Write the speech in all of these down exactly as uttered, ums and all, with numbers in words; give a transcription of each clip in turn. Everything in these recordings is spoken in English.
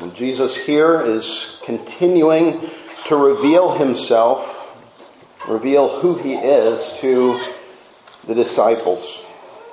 And Jesus here is continuing to reveal himself, reveal who he is to the disciples.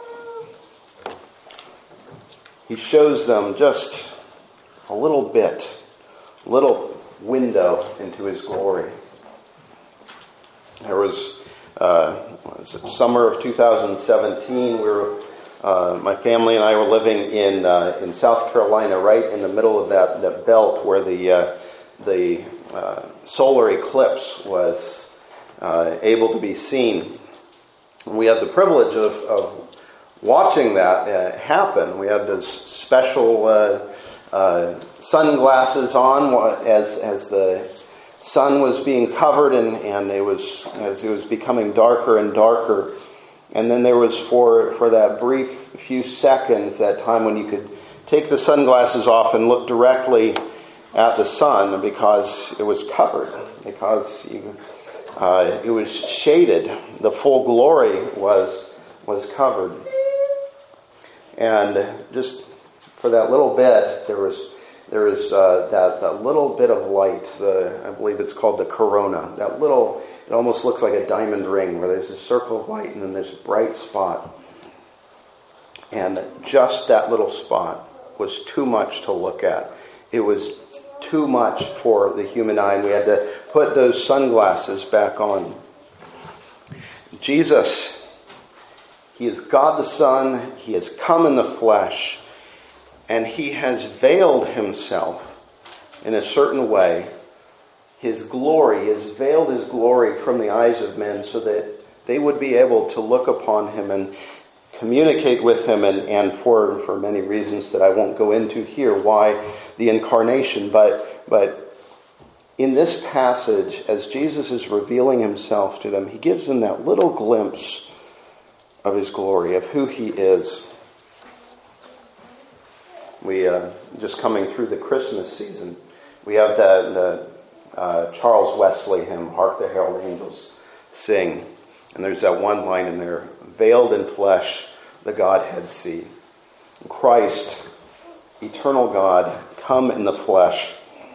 He shows them just a little bit, a little window into his glory. There was, uh, was it, summer of two thousand seventeen. We were, uh, my family and I were living in uh, in South Carolina, right in the middle of that, that belt where the uh, the uh, solar eclipse was uh, able to be seen. And we had the privilege of, of watching that uh, happen. We had this special uh, uh, sunglasses on as as the sun was being covered, and, and it was as it was becoming darker and darker. And then there was for for that brief few seconds, that time when you could take the sunglasses off and look directly at the sun, because it was covered, because you, uh, it was shaded. The full glory was was covered. And just for that little bit, there was there was uh, that, that little bit of light. The, I believe it's called the corona. That little, it almost looks like a diamond ring, where there's a circle of light and then there's a bright spot. And just that little spot was too much to look at. It was too much for the human eye, and we had to put those sunglasses back on. Jesus, he is God the Son. He has come in the flesh, and he has veiled himself in a certain way. His glory, he has veiled his glory from the eyes of men, so that they would be able to look upon him and communicate with him, and, and for, for many reasons that I won't go into here, why the incarnation. But, but in this passage, as Jesus is revealing himself to them, he gives them that little glimpse of his glory, of who he is. We, uh, just coming through the Christmas season, we have the, the uh, Charles Wesley hymn, Hark the Herald Angels Sing. And there's that one line in there, veiled in flesh, the Godhead see. Christ, eternal God, come in the flesh.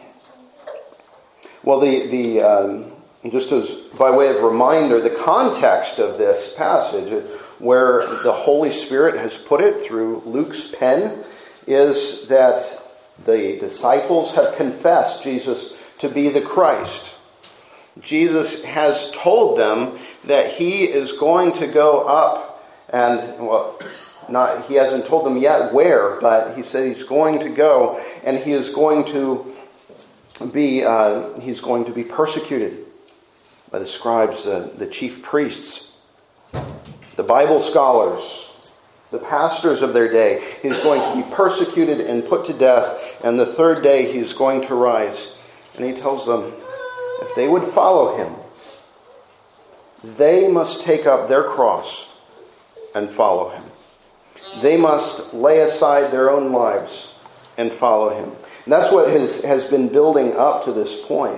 Well, the, the um, just as by way of reminder, the context of this passage, where the Holy Spirit has put it through Luke's pen, is that the disciples have confessed Jesus to be the Christ. Jesus has told them that he is going to go up, and, well, not he hasn't told them yet where, but he said he's going to go, and he is going to be uh, he's going to be persecuted by the scribes, uh, the chief priests, the Bible scholars, the pastors of their day. He's going to be persecuted and put to death, and the third day he's going to rise. And he tells them, if they would follow him, they must take up their cross and follow him. They must lay aside their own lives and follow him. And that's what has, has been building up to this point.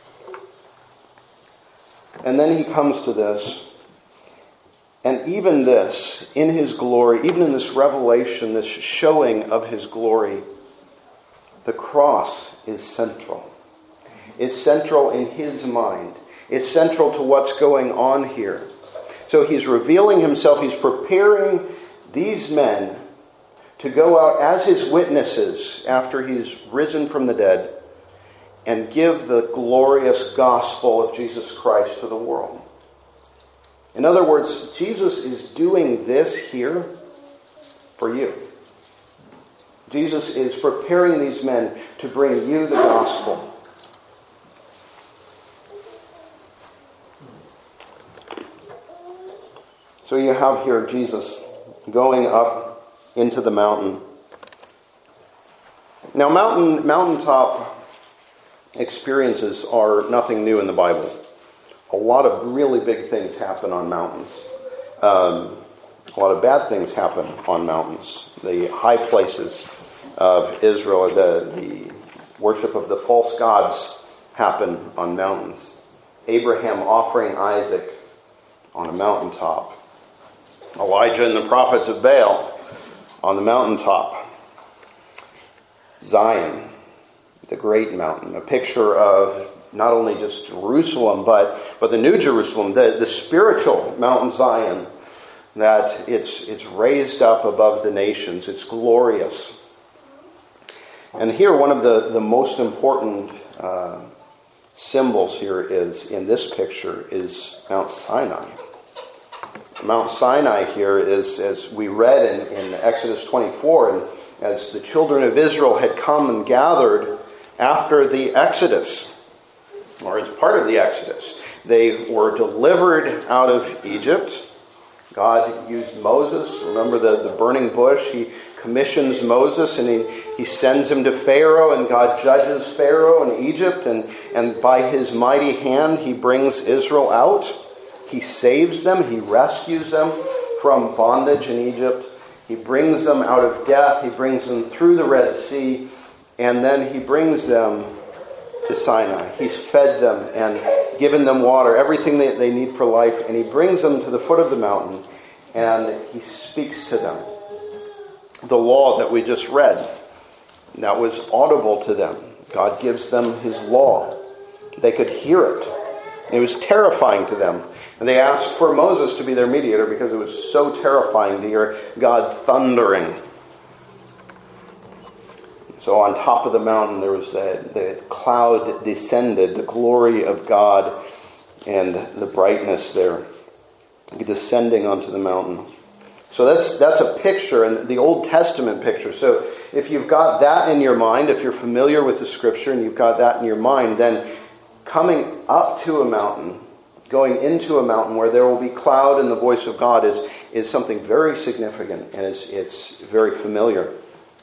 And then he comes to this. And even this, in his glory, even in this revelation, this showing of his glory, the cross is central. It's central in his mind. It's central to what's going on here. So he's revealing himself. He's preparing these men to go out as his witnesses after he's risen from the dead and give the glorious gospel of Jesus Christ to the world. In other words, Jesus is doing this here for you. Jesus is preparing these men to bring you the gospel. So you have here Jesus going up into the mountain. Now, mountain mountaintop experiences are nothing new in the Bible. A lot of really big things happen on mountains. Um, a lot of bad things happen on mountains. The high places of Israel, the, the worship of the false gods, happen on mountains. Abraham offering Isaac on a mountaintop. Elijah and the prophets of Baal on the mountaintop. Zion, the great mountain, a picture of not only just Jerusalem, but, but the New Jerusalem, the, the spiritual Mount Zion, that it's, it's raised up above the nations. It's glorious. And here, one of the, the most important uh, symbols here is, in this picture, is Mount Sinai. Mount Sinai here is, as we read in, in Exodus twenty-four, and as the children of Israel had come and gathered after the Exodus, or as part of the Exodus, they were delivered out of Egypt. God used Moses. Remember the, the burning bush? He commissions Moses and he, he sends him to Pharaoh, and God judges Pharaoh in Egypt, and, and by his mighty hand he brings Israel out. He saves them. He rescues them from bondage in Egypt. He brings them out of death. He brings them through the Red Sea. And then he brings them to Sinai. He's fed them and given them water, everything that they need for life. And he brings them to the foot of the mountain and he speaks to them. The law that we just read, that was audible to them. God gives them his law. They could hear it. It was terrifying to them. And they asked for Moses to be their mediator because it was so terrifying to hear God thundering. So on top of the mountain there was the, the cloud descended, the glory of God and the brightness there descending onto the mountain. So that's that's a picture, and the Old Testament picture. So if you've got that in your mind, if you're familiar with the Scripture and you've got that in your mind, then coming up to a mountain, going into a mountain where there will be cloud and the voice of God is, is something very significant, and it's, it's very familiar.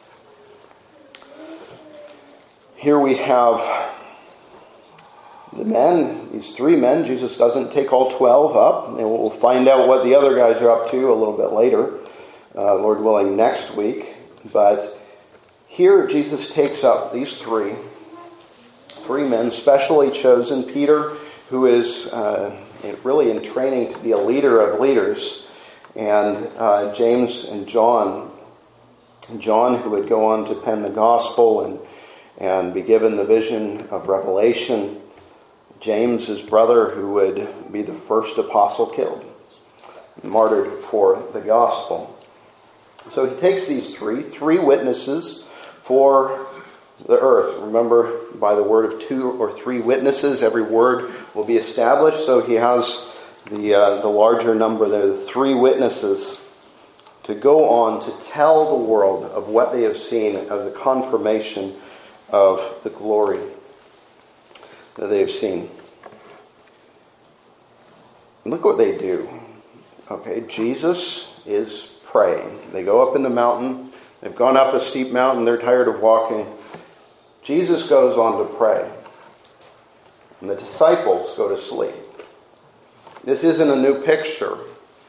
Here we have the men, these three men. Jesus doesn't take all twelve up, and we'll find out what the other guys are up to a little bit later, uh, Lord willing, next week. But here Jesus takes up these three, three men, specially chosen. Peter, who is uh, really in training to be a leader of leaders, and uh, James and John. John, who would go on to pen the gospel and, and be given the vision of Revelation. James, his brother, who would be the first apostle killed, martyred for the gospel. So he takes these three, three witnesses for the earth. Remember, by the word of two or three witnesses, every word will be established. So he has the uh, the larger number there, the three witnesses, to go on to tell the world of what they have seen as a confirmation of the glory that they have seen. And look what they do. Okay, Jesus is praying. They go up in the mountain. They've gone up a steep mountain. They're tired of walking. Jesus goes on to pray. And the disciples go to sleep. This isn't a new picture.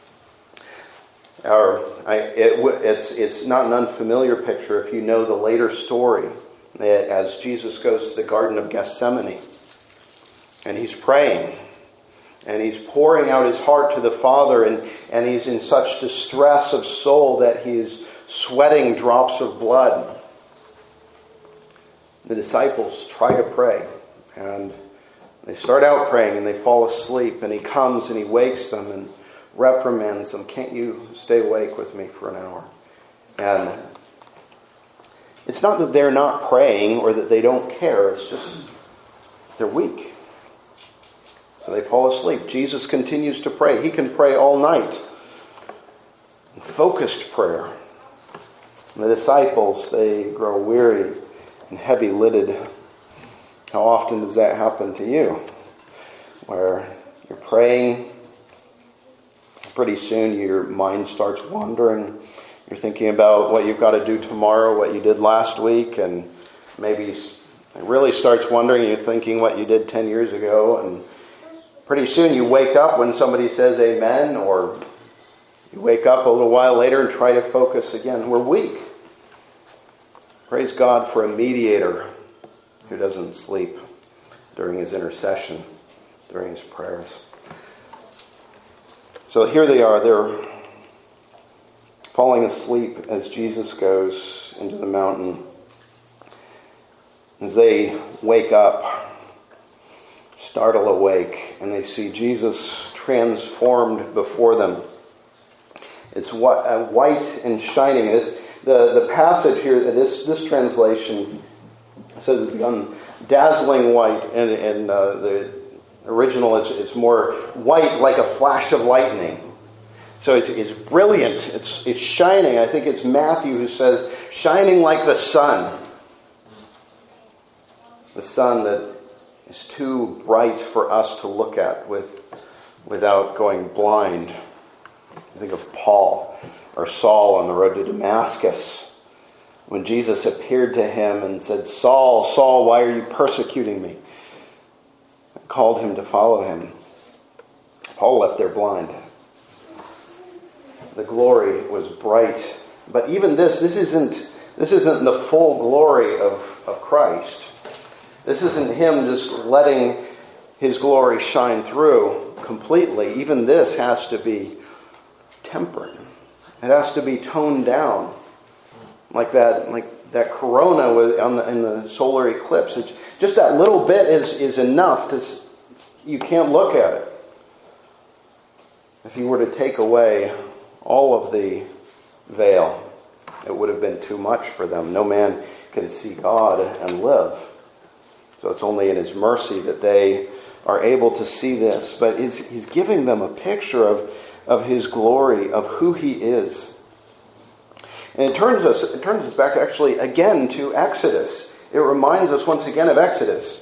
Or I, it, it's, it's not an unfamiliar picture if you know the later story, as Jesus goes to the Garden of Gethsemane. And he's praying. And he's pouring out his heart to the Father. And, and he's in such distress of soul that he's sweating drops of blood. The disciples try to pray. And they start out praying and they fall asleep. And he comes and he wakes them and reprimands them. Can't you stay awake with me for an hour? And it's not that they're not praying or that they don't care. It's just they're weak. So they fall asleep. Jesus continues to pray. He can pray all night. Focused prayer. And the disciples, they grow weary and heavy-lidded. How often does that happen to you? Where you're praying, pretty soon your mind starts wandering. You're thinking about what you've got to do tomorrow, what you did last week, and maybe it really starts wondering. You're thinking what you did ten years ago, and pretty soon you wake up when somebody says amen, or you wake up a little while later and try to focus again. We're weak. Praise God for a mediator who doesn't sleep during his intercession, during his prayers. So here they are. They're falling asleep as Jesus goes into the mountain. As they wake up, startle awake, and they see Jesus transformed before them. It's white and shining. This, the, the passage here, this, this translation says it's dazzling white, and, and uh, the original it's, it's more white like a flash of lightning. So it's, it's brilliant. It's, it's shining. I think it's Matthew who says, shining like the sun. The sun that is too bright for us to look at with, without going blind. I think of Paul or Saul on the road to Damascus, when Jesus appeared to him and said, Saul, Saul, why are you persecuting me? And called him to follow him. Paul left there blind. The glory was bright. But even this, this isn't, this isn't the full glory of, of Christ. This isn't him just letting his glory shine through completely. Even this has to be tempered. It has to be toned down. Like that, like that corona was on the, in the solar eclipse. It's just that little bit is, is enough to, you can't look at it. If you were to take away all of the veil, it would have been too much for them. No man could see God and live. So it's only in his mercy that they are able to see this. But he's, he's giving them a picture of, of his glory, of who he is. And it turns us, it turns us back actually again to Exodus. It reminds us once again of Exodus.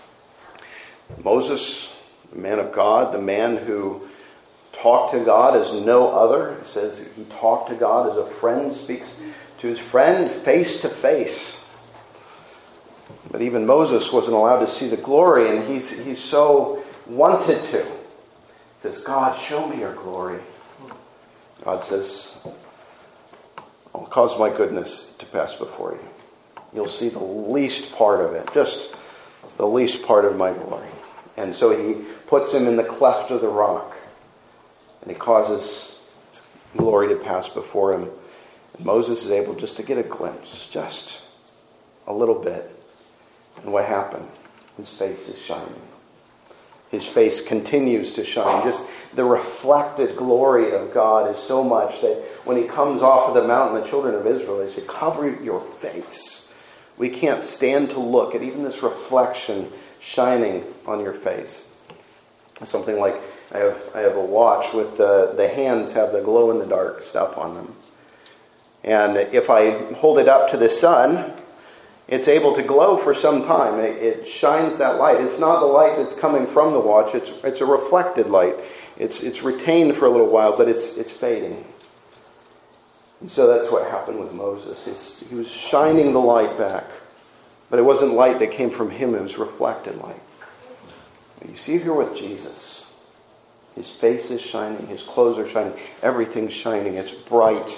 Moses, the man of God, the man who talked to God as no other. It says he talked to God as a friend speaks to his friend face to face. But even Moses wasn't allowed to see the glory, and he's, he's so wanted to. He says, God, show me your glory. God says, I'll cause my goodness to pass before you. You'll see the least part of it, just the least part of my glory. And so he puts him in the cleft of the rock, and he causes his glory to pass before him. And Moses is able just to get a glimpse, just a little bit. And what happened? His face is shining. His face continues to shine. Just the reflected glory of God is so much that when he comes off of the mountain, the children of Israel, they say, cover your face. We can't stand to look at even this reflection shining on your face. Something like, I have I have a watch with the, the hands have the glow-in-the-dark stuff on them. And if I hold it up to the sun, it's able to glow for some time. It, it shines that light. It's not the light that's coming from the watch. It's it's a reflected light. It's it's retained for a little while, but it's it's fading. And so that's what happened with Moses. It's, he was shining the light back. But it wasn't light that came from him. It was reflected light. You see here with Jesus. His face is shining. His clothes are shining. Everything's shining. It's bright.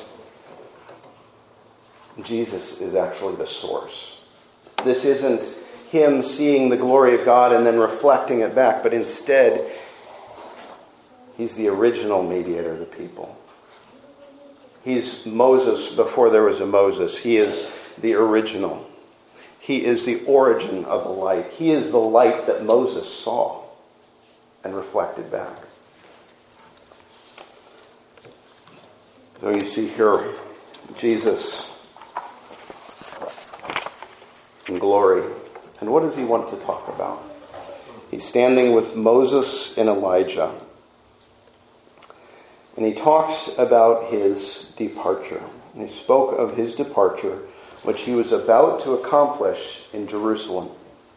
Jesus is actually the source. This isn't him seeing the glory of God and then reflecting it back, but instead, he's the original mediator of the people. He's Moses before there was a Moses. He is the original. He is the origin of the light. He is the light that Moses saw and reflected back. So you see here, Jesus in glory. And what does he want to talk about? He's standing with Moses and Elijah. And he talks about his departure. And he spoke of his departure, which he was about to accomplish in Jerusalem.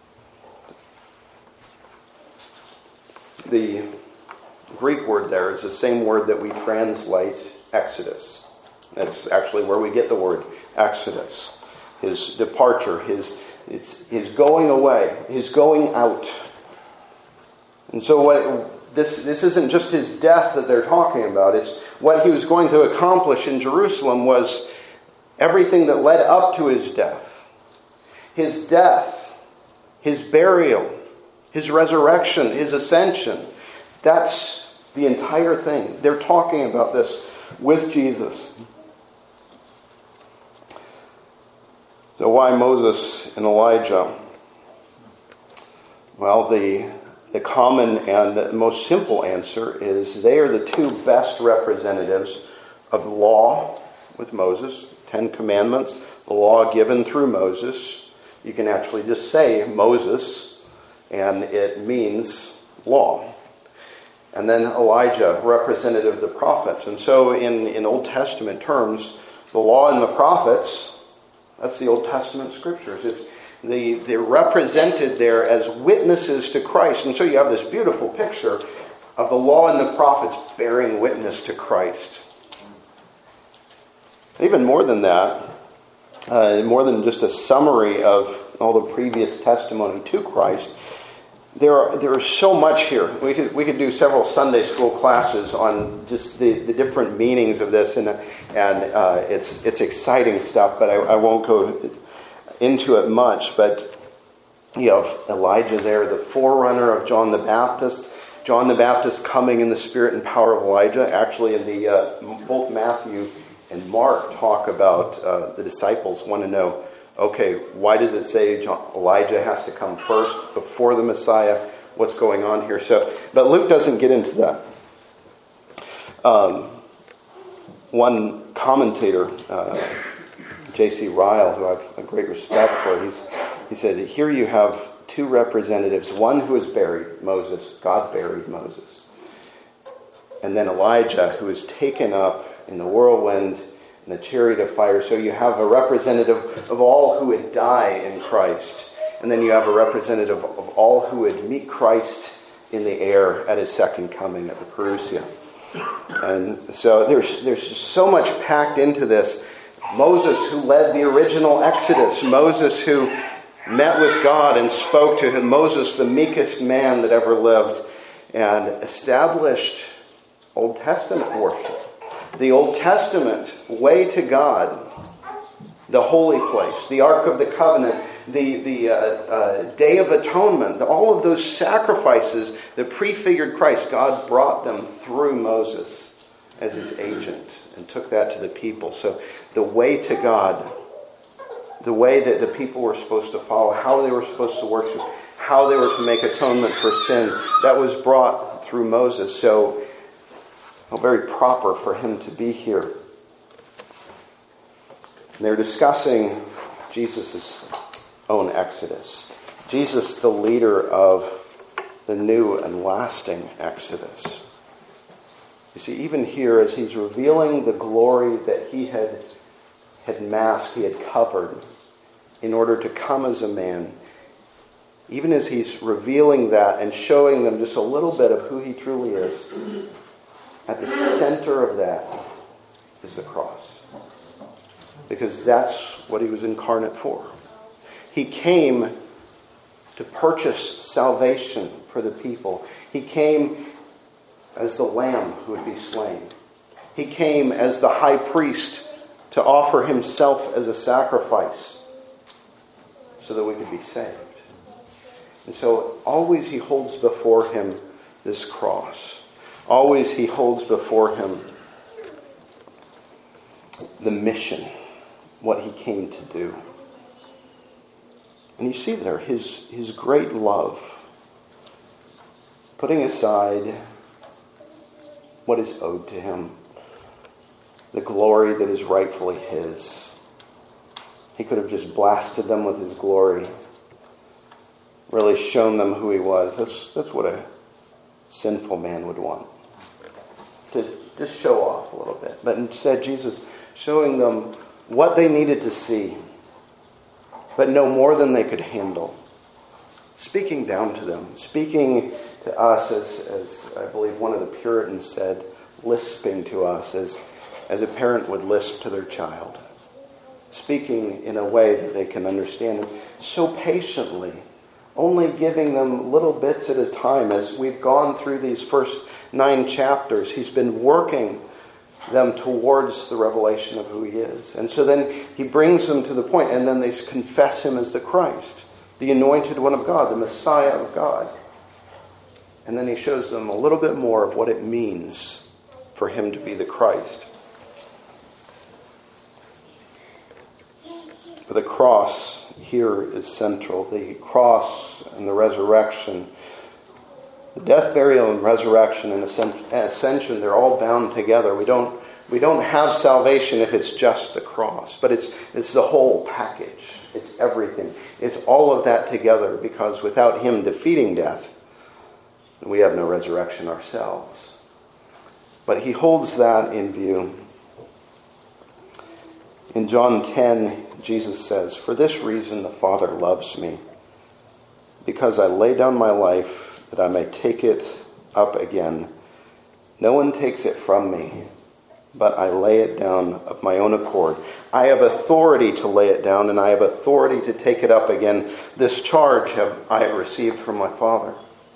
The Greek word there is the same word that we translate Exodus. That's actually where we get the word Exodus. His departure, his, his, his going away, his going out. And so what this, this isn't just his death that they're talking about. It's what he was going to accomplish in Jerusalem was everything that led up to his death. His death, his burial, his resurrection, his ascension. That's the entire thing. They're talking about this with Jesus. So why Moses and Elijah? Well, the, the common and most simple answer is they are the two best representatives of the law with Moses, Ten Commandments, the law given through Moses. You can actually just say Moses, and it means law. And then Elijah, representative of the prophets. And so in, in Old Testament terms, the law and the prophets, that's the Old Testament scriptures. It's the, they're represented there as witnesses to Christ. And so you have this beautiful picture of the law and the prophets bearing witness to Christ. Even more than that, uh, more than just a summary of all the previous testimony to Christ, There are there is so much here. We could we could do several Sunday school classes on just the, the different meanings of this, and and uh, it's it's exciting stuff. But I, I won't go into it much. But you have Elijah there, the forerunner of John the Baptist. John the Baptist coming in the spirit and power of Elijah. Actually, in the uh, both Matthew and Mark talk about uh, the disciples want to know. Okay, why does it say John, Elijah has to come first before the Messiah? What's going on here? So, but Luke doesn't get into that. Um, one commentator, uh, J C Ryle, who I have a great respect for, he's, he said, here you have two representatives. One who is buried, Moses. God buried Moses. And then Elijah, who is taken up in the whirlwind in the chariot of fire. So you have a representative of all who would die in Christ. And then you have a representative of all who would meet Christ in the air at his second coming at the Parousia. And so there's there's just so much packed into this. Moses, who led the original Exodus. Moses, who met with God and spoke to him. Moses, the meekest man that ever lived, and established Old Testament worship. The Old Testament way to God, the holy place, the Ark of the Covenant, the, the uh, uh, Day of Atonement, all of those sacrifices that prefigured Christ, God brought them through Moses as his agent and took that to the people. So the way to God, the way that the people were supposed to follow, how they were supposed to worship, how they were to make atonement for sin, that was brought through Moses. So well, very proper for him to be here. And they're discussing Jesus' own Exodus. Jesus, the leader of the new and lasting Exodus. You see, even here, as he's revealing the glory that he had, had masked, he had covered, in order to come as a man, even as he's revealing that and showing them just a little bit of who he truly is, at the center of that is the cross. Because that's what he was incarnate for. He came to purchase salvation for the people. He came as the lamb who would be slain. He came as the high priest to offer himself as a sacrifice so that we could be saved. And so always he holds before him this cross. Always he holds before him the mission, what he came to do. And you see there his, his great love, putting aside what is owed to him, the glory that is rightfully his. He could have just blasted them with his glory, really shown them who he was. That's, that's what a sinful man would want. To just show off a little bit. But instead, Jesus showing them what they needed to see, but no more than they could handle. Speaking down to them, speaking to us as, as I believe one of the Puritans said, lisping to us as, as a parent would lisp to their child. Speaking in a way that they can understand, and so patiently, only giving them little bits at a time. As we've gone through these first nine chapters, he's been working them towards the revelation of who he is. And so then he brings them to the point, and then they confess him as the Christ, the anointed one of God, the Messiah of God. And then he shows them a little bit more of what it means for him to be the Christ. For the cross here is central. The cross and the resurrection, the death, burial, and resurrection and ascension, they're all bound together. We don't we don't have salvation if it's just the cross, but it's it's the whole package. It's everything. It's all of that together, because without him defeating death, we have no resurrection ourselves. But he holds that in view. In John ten, Jesus says, "For this reason the Father loves me, because I lay down my life that I may take it up again. No one takes it from me, but I lay it down of my own accord. I have authority to lay it down, and I have authority to take it up again. This charge have I received from my Father."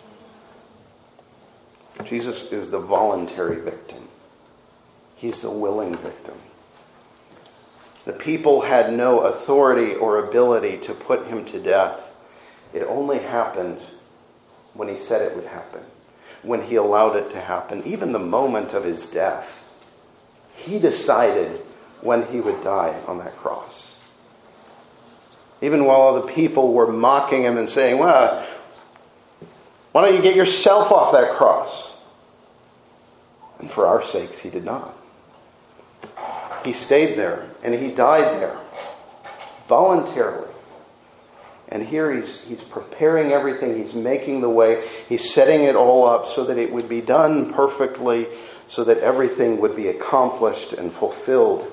Jesus is the voluntary victim. He's the willing victim. The people had no authority or ability to put him to death. It only happened when he said it would happen, when he allowed it to happen. Even the moment of his death, he decided when he would die on that cross. Even while the people were mocking him and saying, "Well, why don't you get yourself off that cross?" And for our sakes, he did not. He stayed there, and he died there, voluntarily. And here he's, he's preparing everything, he's making the way, he's setting it all up so that it would be done perfectly, so that everything would be accomplished and fulfilled.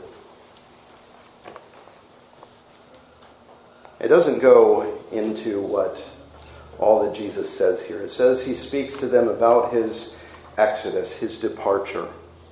It doesn't go into what all that Jesus says here. It says he speaks to them about his exodus, his departure.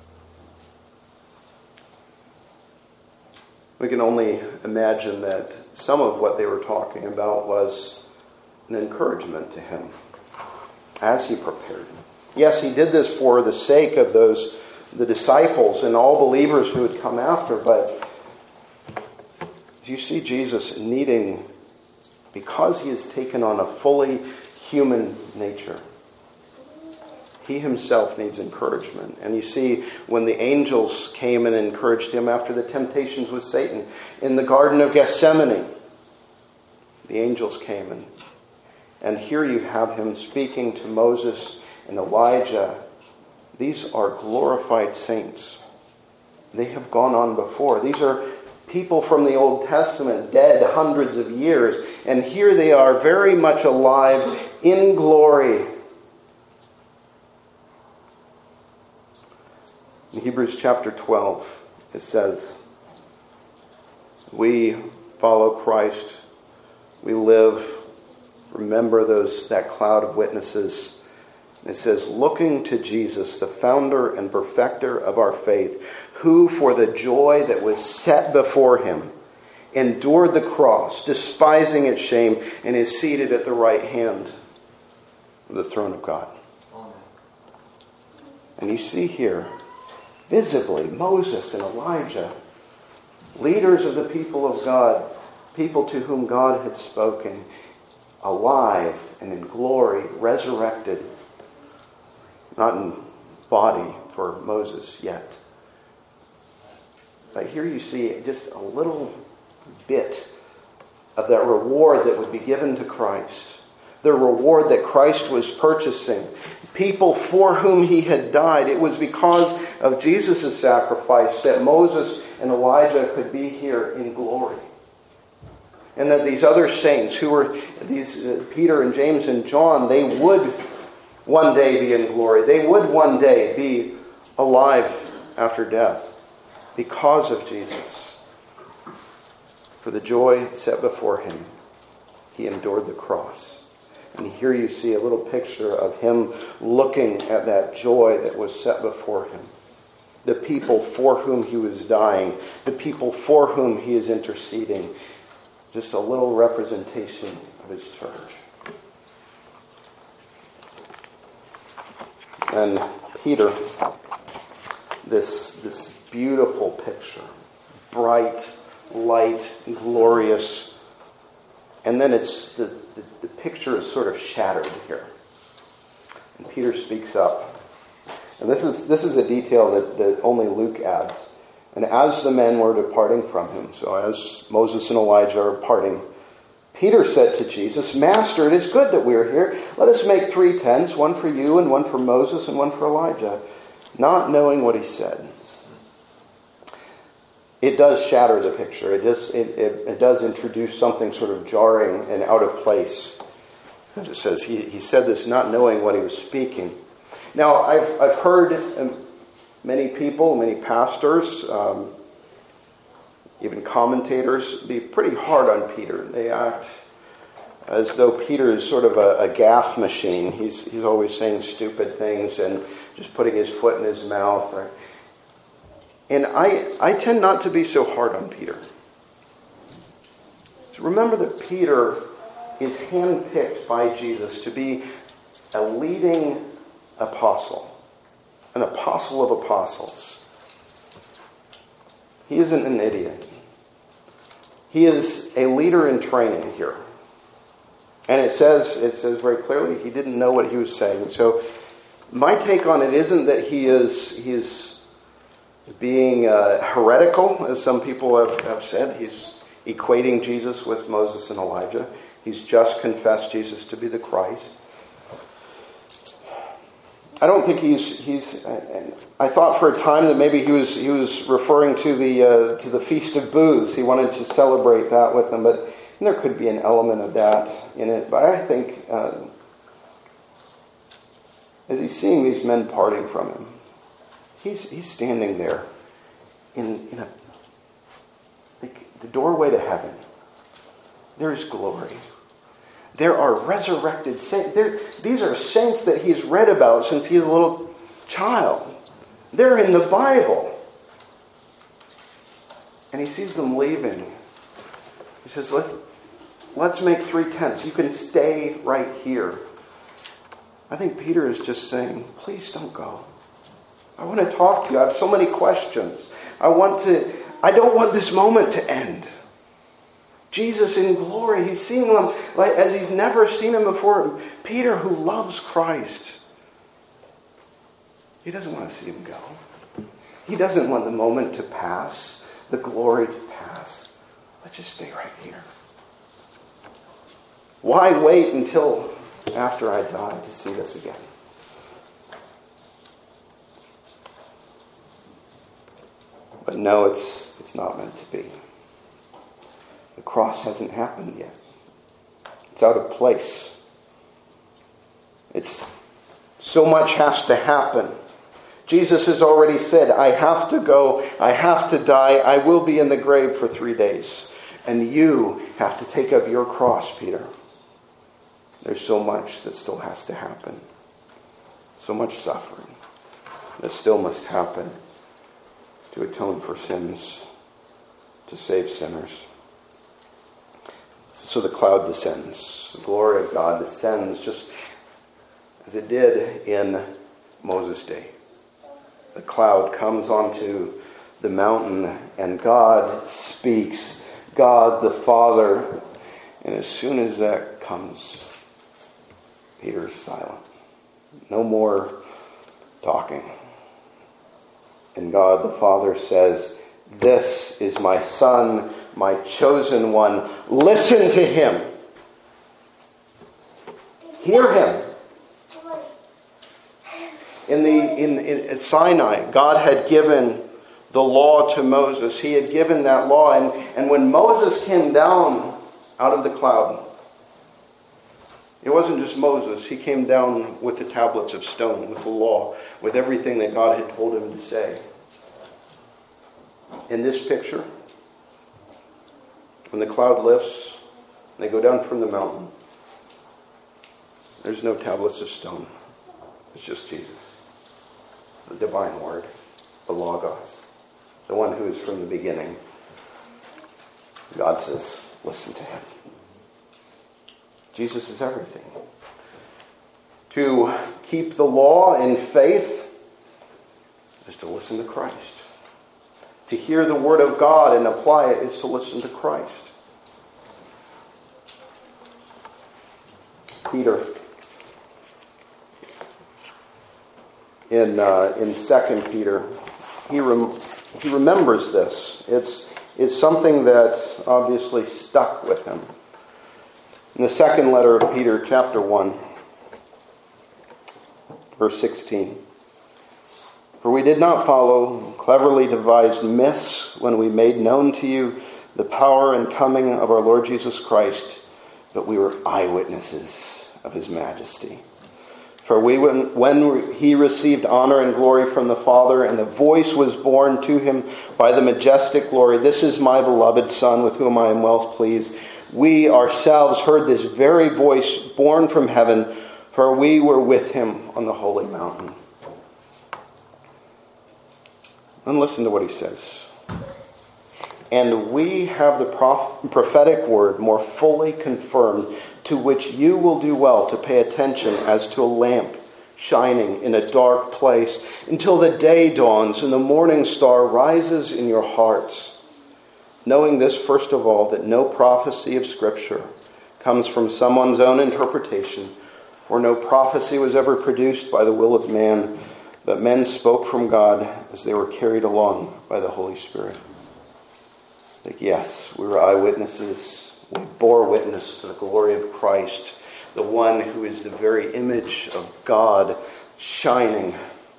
We can only imagine that some of what they were talking about was an encouragement to him as he prepared. Yes, he did this for the sake of those, the disciples and all believers who would come after, but you see Jesus needing, because he has taken on a fully human nature, he himself needs encouragement. And you see, when the angels came and encouraged him after the temptations with Satan in the Garden of Gethsemane, the angels came. And, and here you have him speaking to Moses and Elijah. These are glorified saints. They have gone on before. These are people from the Old Testament, dead hundreds of years. And here they are, very much alive in glory. In Hebrews chapter twelve, it says, we follow Christ, we live, remember those that cloud of witnesses. It says, looking to Jesus, the founder and perfecter of our faith, who for the joy that was set before him endured the cross, despising its shame, and is seated at the right hand of the throne of God. Amen. And you see here, visibly, Moses and Elijah, leaders of the people of God, people to whom God had spoken, alive and in glory, resurrected, not in body for Moses yet. But here you see just a little bit of that reward that would be given to Christ. The reward that Christ was purchasing. People for whom he had died. It was because of Jesus' sacrifice that Moses and Elijah could be here in glory. And that these other saints who were, these uh, Peter and James and John, they would one day be in glory. They would one day be alive after death because of Jesus. For the joy set before him, he endured the cross. And here you see a little picture of him looking at that joy that was set before him. The people for whom he was dying. The people for whom he is interceding. Just a little representation of his church. And Peter, this, this beautiful picture. Bright, light, glorious. And then it's the, the, the picture is sort of shattered here. And Peter speaks up. And this is this is a detail that, that only Luke adds. And as the men were departing from him, so as Moses and Elijah are parting, Peter said to Jesus, "Master, it is good that we are here. Let us make three tents, one for you and one for Moses and one for Elijah," not knowing what he said. It does shatter the picture. It, just, it, it, it does introduce something sort of jarring and out of place. As it says, he, he said this not knowing what he was speaking. Now, I've, I've heard many people, many pastors, um, even commentators, be pretty hard on Peter. They act as though Peter is sort of a, a gaffe machine. He's, he's always saying stupid things and just putting his foot in his mouth. Or, And I, I tend not to be so hard on Peter. So remember that Peter is handpicked by Jesus to be a leading apostle, an apostle of apostles. He isn't an idiot. He is a leader in training here. And it says, it says very clearly he didn't know what he was saying. So my take on it isn't that he is he is being uh, heretical, as some people have, have said. He's equating Jesus with Moses and Elijah. He's just confessed Jesus to be the Christ. I don't think he's he's. I thought for a time that maybe he was he was referring to the uh, to the Feast of Booths. He wanted to celebrate that with them, but there could be an element of that in it. But I think uh, as he's seeing these men parting from him, he's he's standing there in in a like the doorway to heaven. There's glory. There are resurrected saints. There, these are saints that he's read about since he's a little child. They're in the Bible. And he sees them leaving. He says, Let, let's make three tents. You can stay right here. I think Peter is just saying, please don't go. I want to talk to you. I have so many questions. I want to, I don't want this moment to end. Jesus in glory, he's seeing them like as he's never seen him before. Peter, who loves Christ, he doesn't want to see him go. He doesn't want the moment to pass, the glory to pass. Let's just stay right here. Why wait until after I die to see this again? But no, it's it's not meant to be. The cross hasn't happened yet. It's out of place. It's so much has to happen. Jesus has already said, I have to go, I have to die, I will be in the grave for three days. And you have to take up your cross, Peter. There's so much that still has to happen. So much suffering that still must happen to atone for sins, to save sinners. So the cloud descends. The glory of God descends just as it did in Moses' day. The cloud comes onto the mountain and God speaks. God the Father. And as soon as that comes, Peter's silent. No more talking. And God the Father says, this is my Son, my chosen one. Listen to him. Hear him. In the in, in at Sinai, God had given the law to Moses. He had given that law, and, and when Moses came down out of the cloud, it wasn't just Moses. He came down with the tablets of stone, with the law, with everything that God had told him to say. In this picture, when the cloud lifts, they go down from the mountain. There's no tablets of stone. It's just Jesus. The divine word. The Logos. The one who is from the beginning. God says, listen to him. Jesus is everything. To keep the law in faith is to listen to Christ. To hear the word of God and apply it is to listen to Christ. Peter, in uh, in Second Peter, he rem- he remembers this. It's it's something that obviously stuck with him. In the second letter of Peter, chapter one, verse sixteen. For we did not follow cleverly devised myths when we made known to you the power and coming of our Lord Jesus Christ, but we were eyewitnesses of his majesty. For we, when, when he received honor and glory from the Father, and the voice was borne to him by the majestic glory, "This is my beloved Son, with whom I am well pleased," we ourselves heard this very voice borne from heaven, for we were with him on the holy mountain. And listen to what he says. And we have the proph- prophetic word more fully confirmed, to which you will do well to pay attention as to a lamp shining in a dark place, until the day dawns and the morning star rises in your hearts. Knowing this, first of all, that no prophecy of Scripture comes from someone's own interpretation, for no prophecy was ever produced by the will of man, but men spoke from God as they were carried along by the Holy Spirit. Like, yes, we were eyewitnesses. We bore witness to the glory of Christ, the one who is the very image of God shining. He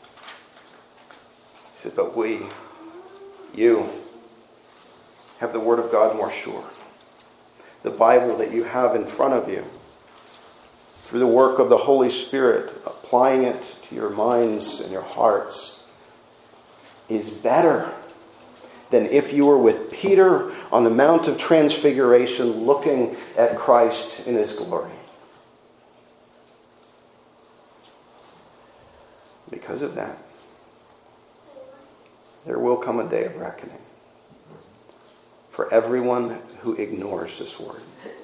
said, but we, you, have the Word of God more sure. The Bible that you have in front of you, through the work of the Holy Spirit, applying it to your minds and your hearts, is better than if you were with Peter on the Mount of Transfiguration looking at Christ in his glory. Because of that, there will come a day of reckoning for everyone who ignores this word.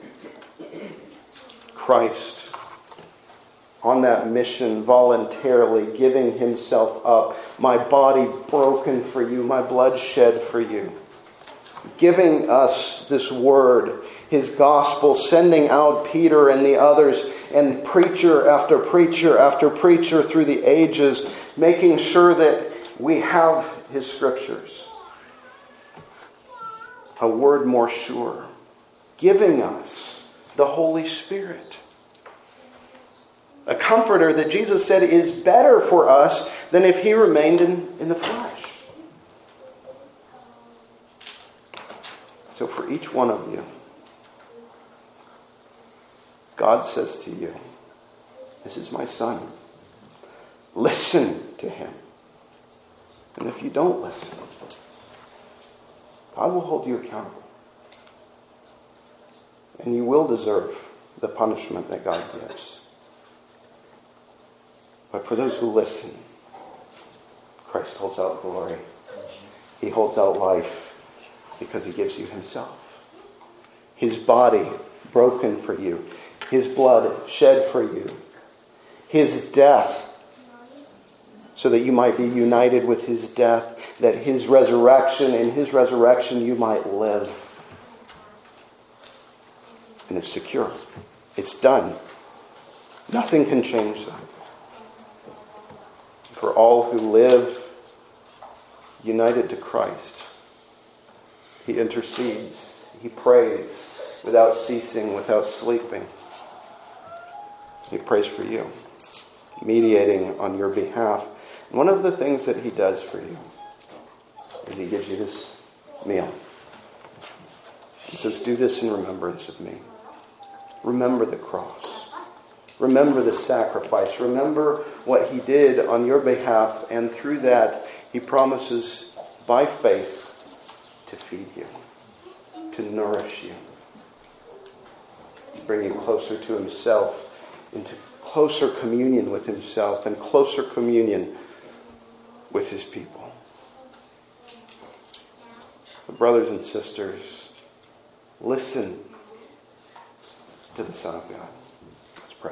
Christ, on that mission, voluntarily giving himself up, my body broken for you, my blood shed for you, giving us this word, his gospel, sending out Peter and the others, and preacher after preacher after preacher through the ages, making sure that we have his scriptures. A word more sure, giving us the Holy Spirit. A comforter that Jesus said is better for us than if he remained in, in the flesh. So for each one of you, God says to you, this is my son. Listen to him. And if you don't listen, God will hold you accountable. And you will deserve the punishment that God gives. But for those who listen, Christ holds out glory. He holds out life because he gives you himself. His body broken for you. His blood shed for you. His death so that you might be united with his death. That his resurrection, in his resurrection you might live. And it's secure. It's done. Nothing can change that. For all who live united to Christ, he intercedes, he prays without ceasing, without sleeping. He prays for you, mediating on your behalf. And one of the things that he does for you is he gives you this meal. He says, do this in remembrance of me. Remember the cross. Remember the sacrifice. Remember what he did on your behalf. And through that, he promises by faith to feed you, to nourish you, to bring you closer to himself, into closer communion with himself and closer communion with his people. But brothers and sisters, listen to the Son of God. Let's pray.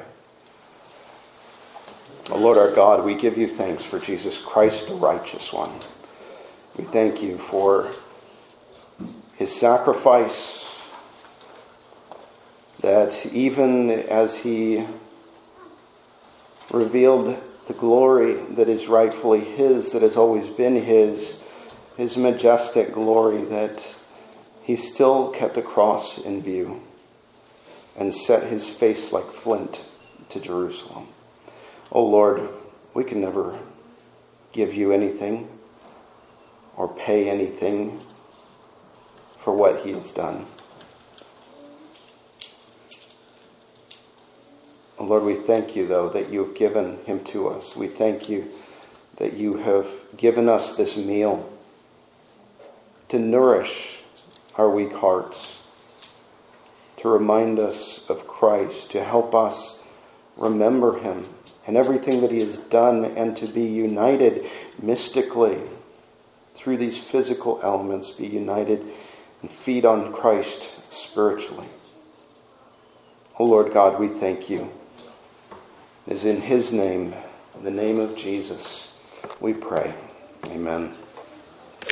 Oh Lord our God, we give you thanks for Jesus Christ, the righteous one. We thank you for his sacrifice, that even as he revealed the glory that is rightfully his, that has always been his, his majestic glory, that he still kept a cross in view. and set his face like flint to Jerusalem. Oh Lord, we can never give you anything or pay anything for what he has done. Oh Lord, we thank you, though, that you have given him to us. We thank you that you have given us this meal to nourish our weak hearts, to remind us of Christ, to help us remember him and everything that he has done, and to be united mystically through these physical elements, be united and feed on Christ spiritually. Oh Lord God, we thank you. It is in his name, in the name of Jesus, we pray. Amen.